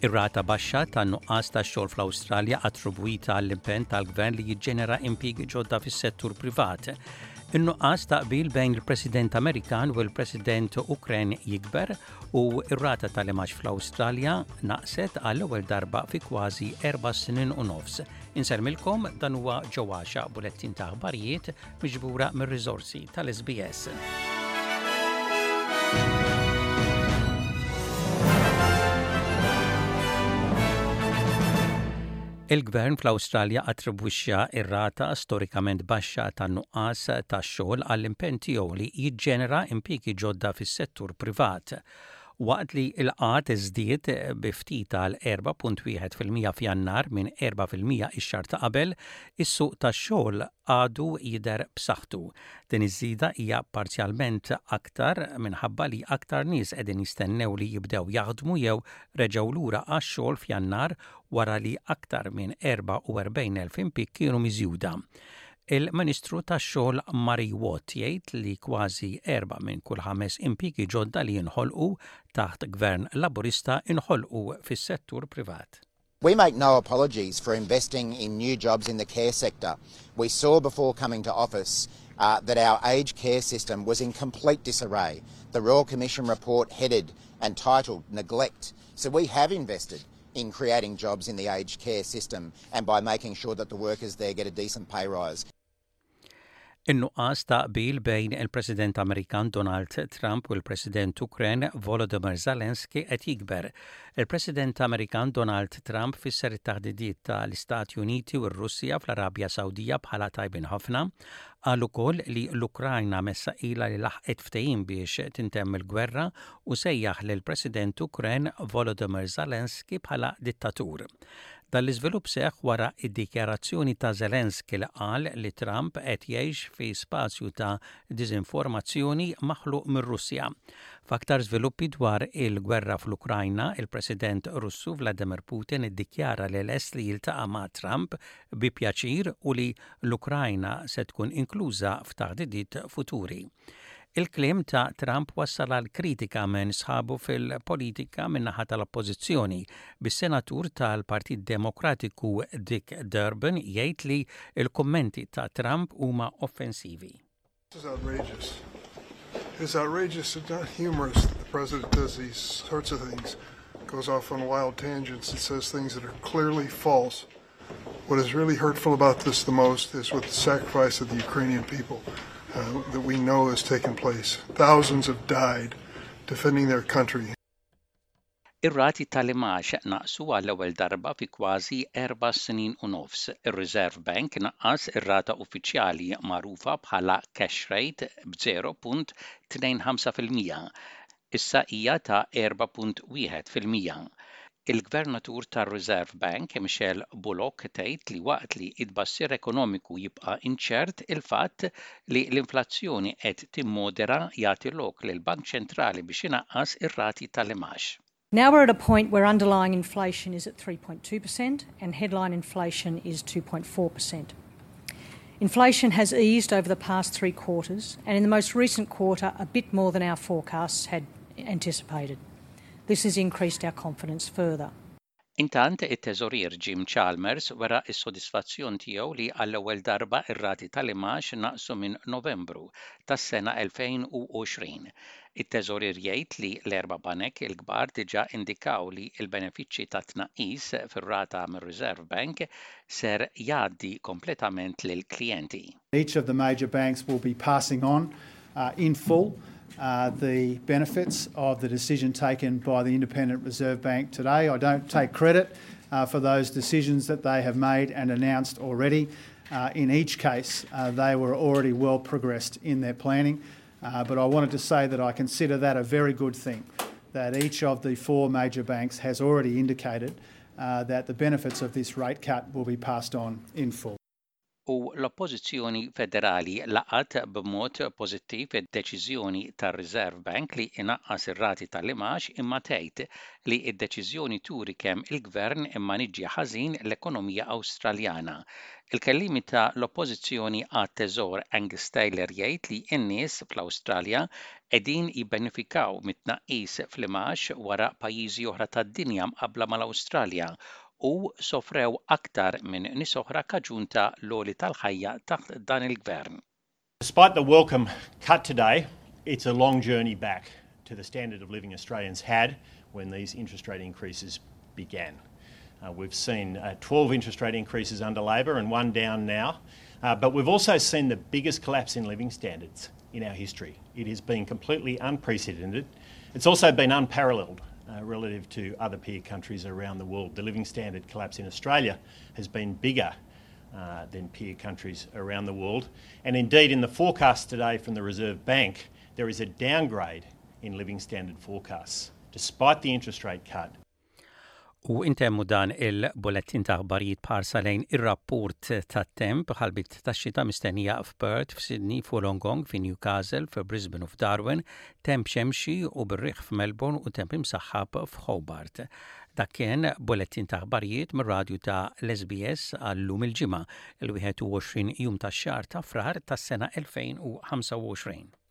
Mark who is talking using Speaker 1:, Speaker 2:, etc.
Speaker 1: Ir-rata baxxa tan-nuqqas tax-xogħol fl-Awstralja attribwita għall-impenn tal-Gvern li jiġġenera impjiegi ġodda fis-settur privat. In-nuqqas taqbil bejn il-President Amerikan u l-President Ukren jikber u r-rata tal-imax fl-Awstralja naqset għall-ewwel darba fi kważi 4 snin u nofs. Inselmilkom dan huwa ġewwaxa bulettin ta' aħbarijiet miġbura mir-riżorsi tal-SBS. Il-Gvern fl-Awstralja attribwixxa ir-rata storikament baxxa tan-nuqqas tax-xogħol għall-impenn tiegħu li jiġġenera impjiegi ġodda fis-settur privat. Waqt li l-qgħad iżdied bi ftit għal 4.1% f'Jannar minn 4% ix-xahar ta' qabel, is-suq tax-xogħol għadu jidher b'saħħtu. Din iż-żieda hija parzjalment aktar minħabba li aktar nies qegħdin jistennew li jibdew jaħdmu jew reġgħu lura għax-xogħol f'Jannar wara li aktar minn 44,000 impjieg kienu miżjuda. Il-Ministru tax-xogħol Mari Watt jgħid li kważi 4 minn kull 5 impjiegi ġodda li jinħolqu taħt Gvern Laburista inħolqu fis-settur privat.
Speaker 2: We make no apologies for investing in new jobs in the care sector. We saw before coming to office that our aged care system was in complete disarray. The Royal Commission report headed and titled Neglect. So we have invested in creating jobs in the aged care system and by making sure that the workers there get a decent pay rise.
Speaker 1: In-nuqqas taqbil bejn il-President Amerikan Donald Trump u l-President Ukren Volodymyr Zelensky qed jikber. Il-President Amerikan Donald Trump fisser it-taħdidiet tal-Istati Uniti u r-Russja fl-Arabja Sawdija bħala tajbin ħafna, qal ukoll li l-Ukrajna messa ilha li laħqet ftehim biex tintemm il-gwerra u sejjaħ lill-President Ukren Volodymyr Zelensky bħala dittatur. Dal-iżvilupp seħħ wara id-dikjarazzjoni ta' Zelensky li qal li Trump qed jgħix fi spazju ta' diżinformazzjoni maħluq mir-Russja. F'aktar żviluppi dwar il-gwerra fl-Ukrajna, il-President Russu Vladimir Putin iddikjara li lest li jiltaqa' ma' Trump bi pjaċir u li l-Ukrajna se tkun inkluża f'taħdidiet futuri. Il-kliem ta' Trump wassal għal kritika minn sħabu fil-politika min-naħa tal-oppożizzjoni bis-senatur tal-Partit Demokratiku Dick Durbin jgħid li l-kummenti ta' Trump huma offensivi.
Speaker 3: This is outrageous. It's outrageous and not humorous that the president does these sorts of things. Goes off on wild tangents and says things that are clearly false. What is really hurtful about this the most is with the sacrifice of the Ukrainian people. That we know has taken place. Thousands have died defending their country.
Speaker 1: Ir-rati tal-imax naqsu għall-ewwel darba fi kważi 4 snin u nofs. Ir-Reserve Bank naqqas ir-rata uffiċjali magħrufa bħala cash rate b'0.25%. Issa hija ta' 4.1%. Il-Gvernatur tar-Reserve Bank Michelle Bullock tgħid li waqt li d-tbassir ekonomiku jibqa' inċert il-fatt li l-inflazzjoni qed timmodera jagħti lok lill-Bank Ċentrali biex inaqqas ir-rati tal-imax.
Speaker 4: Now we're at a point where underlying inflation is at 3.2% and headline inflation is 2.4%. Inflation has eased over the past 3 quarters and in the most recent quarter a bit more than our forecasts had anticipated. This has increased our confidence further.
Speaker 1: Intant it-Teżorier Jim Chalmers wera s-sodisfazzjon tiegħu li għall-ewwel darba ir-rati tal-imax naqsu minn Novembru tas-sena 2020. It-Teżorier jgħid li l-4 banek il-kbar diġà indikaw li l-benefiċċji ta' tnaqqis fir-rata mir-Reserve Bank ser jgħaddi kompletament lill-klijenti.
Speaker 5: Each of the major banks will be passing on in full the benefits of the decision taken by the Independent Reserve Bank today. I don't take credit for those decisions that they have made and announced already. In each case, they were already well progressed in their planning, but I wanted to say that I consider that a very good thing, that each of the 4 major banks has already indicated that the benefits of this rate cut will be passed on in full.
Speaker 1: u l-Oppożizzjoni Federali laqat b'mod pożittiv id-deċiżjoni tar-Reserve Bank li inaqqas ir-rati tal-imax imma tgħid li d-deċiżjoni turi kemm il-Gvern immaniġġja ħażin l-ekonomija Awstraljana. Il-kelliem ta' l-Oppożizzjoni għat-Teżor Angus Taylor jgħid li n-nies fl-Awstralja qegħdin jibbenefikaw mit-tnaqqis fl-imax wara pajjiżi oħra tad-dinja mqabbla mal-Awstralja u sofrew aktar minn nies oħra kaġun ta' l-għoli tal-ħajja taħt dan il-Gvern.
Speaker 6: Despite the welcome cut today, it's a long journey back to the standard of living Australians had when these interest rate increases began. We've seen 12 interest rate increases under Labor and one down now, but we've also seen the biggest collapse in living standards in our history. It has been completely unprecedented. It's also been unparalleled relative to other peer countries around the world. The living standard collapse in Australia has been bigger than peer countries around the world. And indeed, in the forecast today from the Reserve Bank, there is a downgrade in living standard forecasts, despite the interest rate cut.
Speaker 1: U intemmu dan il-bulletin ta' aħbarijiet parsa lejn ir-rapport tat-temp ħalbit tax-xita mistennija f'Perth, f'Sydney, f'Wollongong, fi Newcastle, f'Brisbane u f'Darwin, temp xemxi u bir-riħ f'Melbourne u temp imsaħħab f'Hobart. Dak kien bulletin ta' aħbarijiet mir-radju ta' l-SBS għallum il-ġimgħa il-21 jum tax-xahar ta' frar tas-sena 2025.